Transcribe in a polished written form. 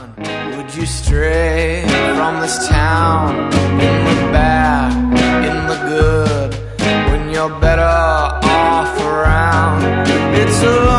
Would you stray from this town, in the bad, in the good, when you're better off around? It's a